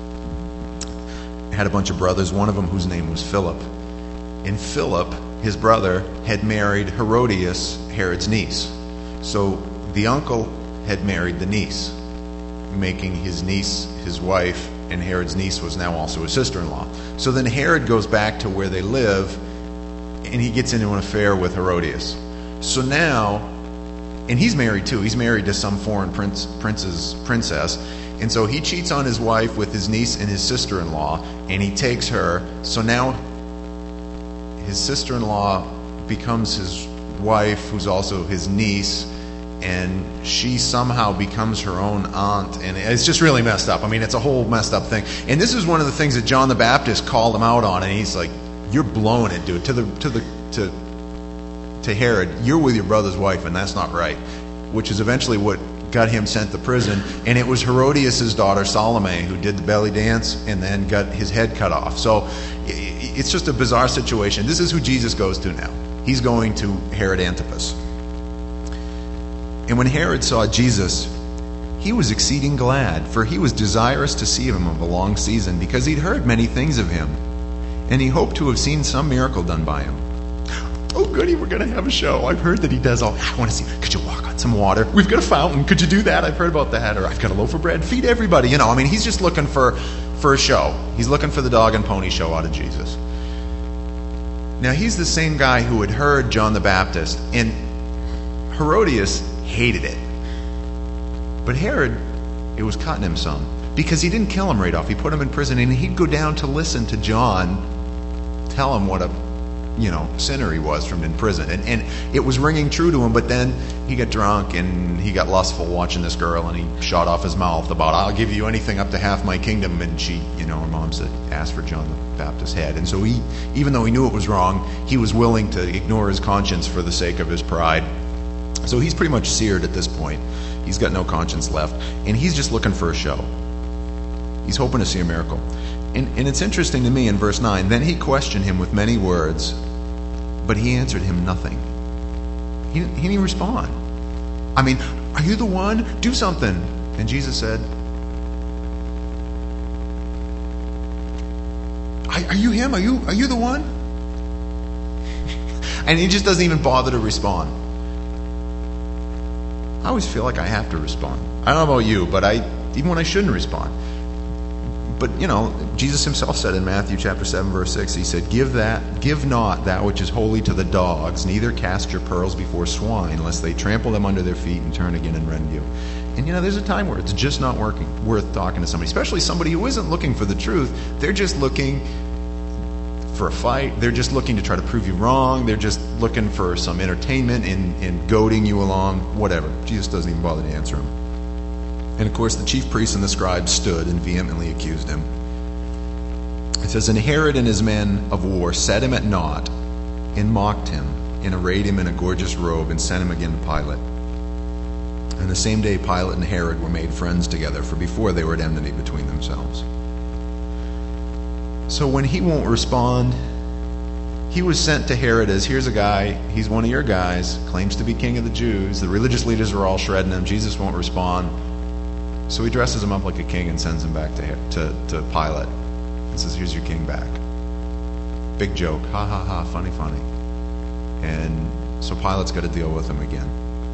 Speaker 1: had a bunch of brothers, one of them whose name was Philip. And Philip, his brother, had married Herodias, Herod's niece. So the uncle had married the niece, making his niece his wife, and Herod's niece was now also his sister-in-law. So then Herod goes back to where they live, and he gets into an affair with Herodias. So now, and he's married too. He's married to some foreign prince, prince's princess. And so he cheats on his wife with his niece and his sister-in-law, and he takes her. So now his sister-in-law becomes his wife, who's also his niece, and she somehow becomes her own aunt, and it's just really messed up. I mean, it's a whole messed up thing. And this is one of the things that John the Baptist called him out on, and he's like, "You're blowing it, dude." To the to the to to Herod, "You're with your brother's wife, and that's not right," which is eventually what got him sent to prison. And it was Herodias' daughter Salome who did the belly dance and then got his head cut off. So it's just a bizarre situation. This is who Jesus goes to now. He's going to Herod Antipas. And when Herod saw Jesus, he was exceeding glad, for he was desirous to see him of a long season, because he'd heard many things of him, and he hoped to have seen some miracle done by him. Oh, goody, we're going to have a show. I've heard that he does all. I want to see. Could you walk on some water? We've got a fountain. Could you do that? I've heard about that. Or I've got a loaf of bread. Feed everybody. You know, I mean, he's just looking for, for a show. He's looking for the dog and pony show out of Jesus. Now, he's the same guy who had heard John the Baptist, and Herodias hated it. But Herod, it was cutting him some, because he didn't kill him right off. He put him in prison, and he'd go down to listen to John tell him what a, you know, sinner he was from in prison. And, and it was ringing true to him, but then he got drunk, and he got lustful watching this girl, and he shot off his mouth about, "I'll give you anything up to half my kingdom." And she, you know, her mom said, asked for John the Baptist's head. And so he, even though he knew it was wrong, he was willing to ignore his conscience for the sake of his pride. So he's pretty much seared at this point. He's got no conscience left. And he's just looking for a show. He's hoping to see a miracle. And, and it's interesting to me in verse nine, then he questioned him with many words, but he answered him nothing. He, he didn't respond. I mean, "Are you the one? Do something." And Jesus said, Are, are you him? Are you, are you the one? And he just doesn't even bother to respond. I always feel like I have to respond. I don't know about you, but I, even when I shouldn't respond. But, you know, Jesus himself said in Matthew chapter seven, verse six, he said, Give that, give not that which is holy to the dogs, neither cast your pearls before swine, lest they trample them under their feet and turn again and rend you. And, you know, there's a time where it's just not working, worth talking to somebody, especially somebody who isn't looking for the truth. They're just looking for a fight. They're just looking to try to prove you wrong. They're just looking for some entertainment in, in goading you along, whatever. Jesus doesn't even bother to answer him. And of course, the chief priests and the scribes stood and vehemently accused him. It says, and Herod and his men of war set him at naught and mocked him and arrayed him in a gorgeous robe and sent him again to Pilate. And the same day Pilate and Herod were made friends together, for before they were at enmity between themselves. So when he won't respond, he was sent to Herod as, here's a guy, he's one of your guys, claims to be king of the Jews. The religious leaders are all shredding him. Jesus won't respond. So he dresses him up like a king and sends him back to, to, to Pilate and says, here's your king back. Big joke. Ha, ha, ha. Funny, funny. And so Pilate's got to deal with him again.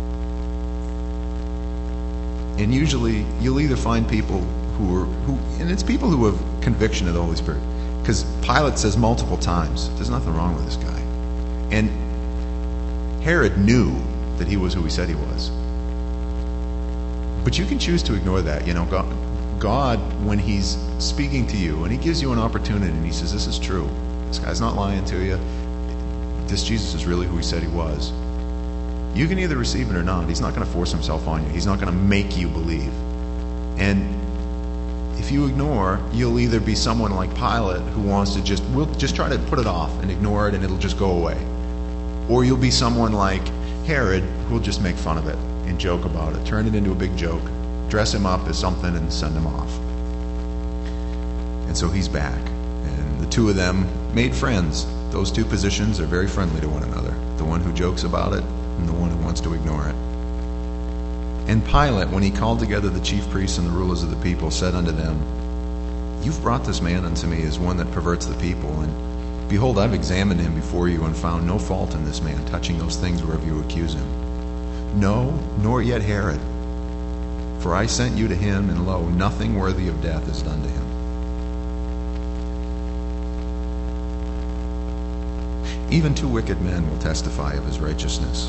Speaker 1: And usually you'll either find people who are, who, and it's people who have conviction of the Holy Spirit. Because Pilate says multiple times, there's nothing wrong with this guy. And Herod knew that he was who he said he was. But you can choose to ignore that. You know, God, God, when he's speaking to you and he gives you an opportunity and he says, this is true. This guy's not lying to you. This Jesus is really who he said he was. You can either receive it or not. He's not going to force himself on you. He's not going to make you believe. And if you ignore, you'll either be someone like Pilate who wants to just, we'll just try to put it off and ignore it and it'll just go away. Or you'll be someone like Herod who will just make fun of it and joke about it, turn it into a big joke, dress him up as something and send him off. And so he's back. And the two of them made friends. Those two positions are very friendly to one another. The one who jokes about it and the one who wants to ignore it. And Pilate, when he called together the chief priests and the rulers of the people, said unto them, you've brought this man unto me as one that perverts the people. And behold, I've examined him before you and found no fault in this man, touching those things whereof you accuse him. No, nor yet Herod. For I sent you to him, and lo, nothing worthy of death is done to him. Even two wicked men will testify of his righteousness.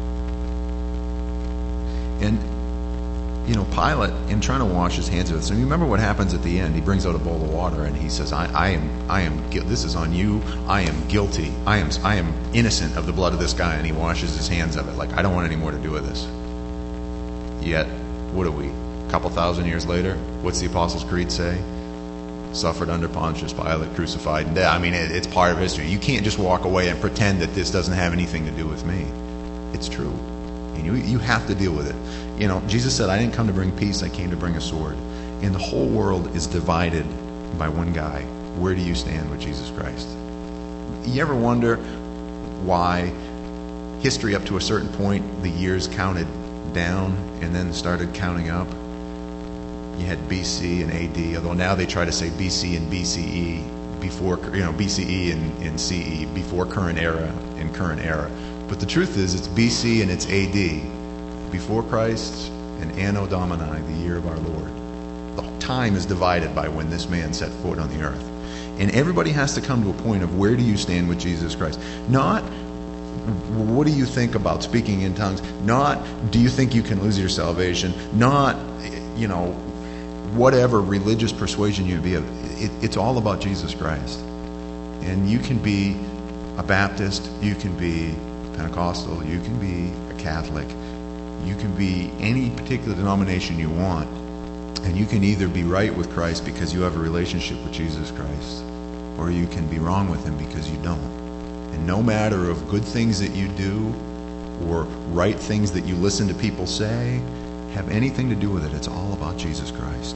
Speaker 1: And, you know, Pilate, in trying to wash his hands of it, so you remember what happens at the end. He brings out a bowl of water and he says, I, I am, I am, this is on you. I am guilty. I am, I am innocent of the blood of this guy. And he washes his hands of it. Like, I don't want any more to do with this. Yet, what are we? A couple thousand years later, what's the Apostles' Creed say? Suffered under Pontius Pilate, crucified and dead. I mean, it, it's part of history. You can't just walk away and pretend that this doesn't have anything to do with me. It's true. And you, you have to deal with it. You know, Jesus said, I didn't come to bring peace, I came to bring a sword. And the whole world is divided by one guy. Where do you stand with Jesus Christ? You ever wonder why history up to a certain point, the years counted down and then started counting up? You had B C and A D, although now they try to say B C and B C E, before, you know, B C E and, and C E, before current era and current era. But the truth is, it's B C and it's A D, before Christ and Anno Domini, the year of our Lord. The time is divided by when this man set foot on the earth. And everybody has to come to a point of where do you stand with Jesus Christ? Not what do you think about speaking in tongues? Not do you think you can lose your salvation? Not, you know, whatever religious persuasion you be of. It, it's all about Jesus Christ. And you can be a Baptist, you can be Pentecostal, you can be a Catholic, you can be any particular denomination you want, and you can either be right with Christ because you have a relationship with Jesus Christ, or you can be wrong with him because you don't. And no matter of good things that you do or right things that you listen to people say have anything to do with it. It's all about Jesus Christ.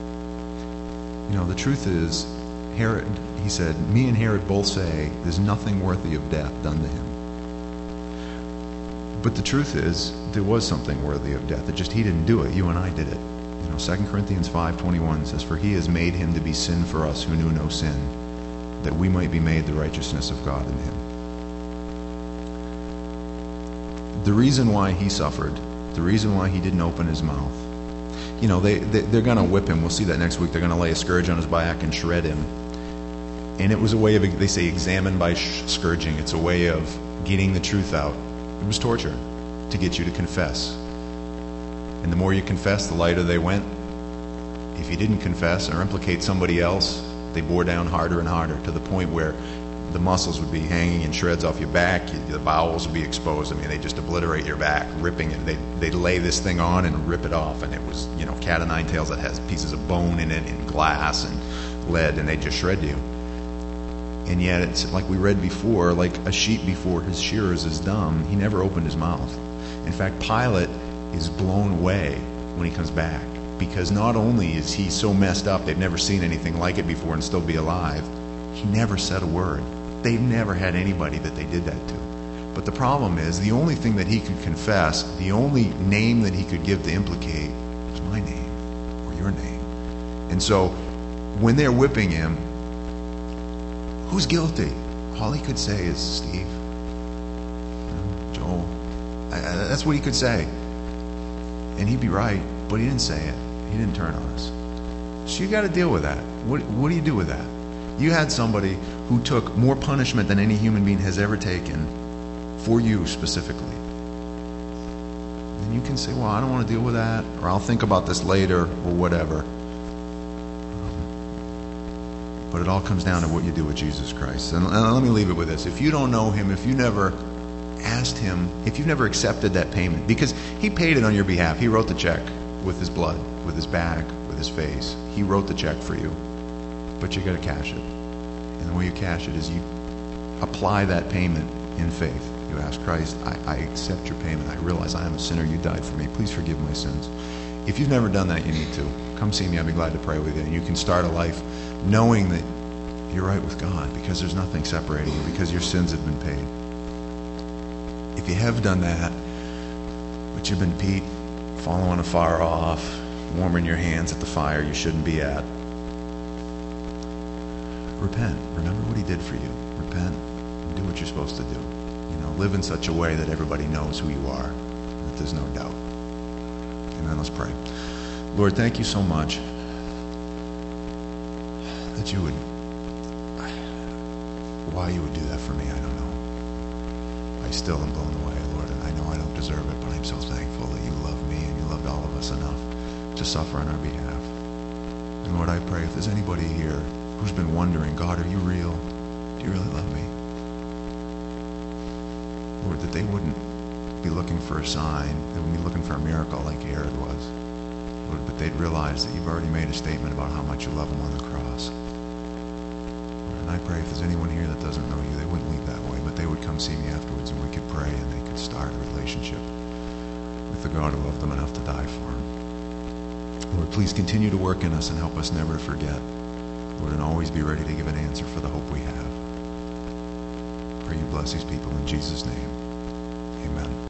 Speaker 1: You know, the truth is, Herod, he said, me and Herod both say there's nothing worthy of death done to him. But the truth is, there was something worthy of death. It just he didn't do it. You and I did it. You know, Second Corinthians five twenty-one says, for he has made him to be sin for us who knew no sin, that we might be made the righteousness of God in him. The reason why he suffered, the reason why he didn't open his mouth, you know, they, they, they're going to whip him. We'll see that next week. They're going to lay a scourge on his back and shred him. And it was a way of, they say, examined by scourging. It's a way of getting the truth out. It was torture to get you to confess. And the more you confess, the lighter they went. If you didn't confess or implicate somebody else, they bore down harder and harder to the point where the muscles would be hanging in shreds off your back. You, the bowels would be exposed. I mean, they just obliterate your back, ripping it. They they lay this thing on and rip it off, and it was, you know, cat o' nine tails that has pieces of bone in it and glass and lead, and they just shred you. And yet, it's like we read before, like a sheep before his shearers is dumb. He never opened his mouth. In fact, Pilate is blown away when he comes back, because not only is he so messed up, they've never seen anything like it before and still be alive, he never said a word. They've never had anybody that they did that to. But the problem is, the only thing that he could confess, the only name that he could give to implicate, was my name or your name. And so when they're whipping him, who's guilty? All he could say is Steve, Joel. I, I, that's what he could say. And he'd be right, but he didn't say it. He didn't turn on us. So you got to deal with that. What, what do you do with that? You had somebody who took more punishment than any human being has ever taken for you specifically. And you can say, well, I don't want to deal with that, or I'll think about this later, or whatever. But it all comes down to what you do with Jesus Christ. And, and let me leave it with this. If you don't know him, if you never asked him, if you've never accepted that payment, because he paid it on your behalf. He wrote the check with his blood, with his back, with his face. He wrote the check for you. But you got to cash it. And the way you cash it is you apply that payment in faith. You ask Christ, I, I accept your payment. I realize I am a sinner. You died for me. Please forgive my sins. If you've never done that, you need to. Come see me. I'd be glad to pray with you. And you can start a life knowing that you're right with God, because there's nothing separating you, because your sins have been paid. If you have done that, but you've been Pete, following a fire off, warming your hands at the fire you shouldn't be at, repent. Remember what he did for you. Repent and do what you're supposed to do. You know, live in such a way that everybody knows who you are, that there's no doubt. Amen. Let's pray. Lord, thank you so much that you would, why you would do that for me, I don't know. I still am blown away, Lord, and I know I don't deserve it, but I'm so thankful that you love me and you loved all of us enough to suffer on our behalf. And Lord, I pray if there's anybody here who's been wondering, God, are you real? Do you really love me? Lord, that they wouldn't be looking for a sign, they wouldn't be looking for a miracle like Herod was. Lord, but they'd realize that you've already made a statement about how much you love them on the cross. Lord, and I pray if there's anyone here that doesn't know you, they wouldn't leave that way, but they would come see me afterwards and we could pray and they could start a relationship with the God who loved them enough to die for them. Lord, please continue to work in us and help us never to forget. Lord, and always be ready to give an answer for the hope we have. Pray you bless these people in Jesus' name. Amen.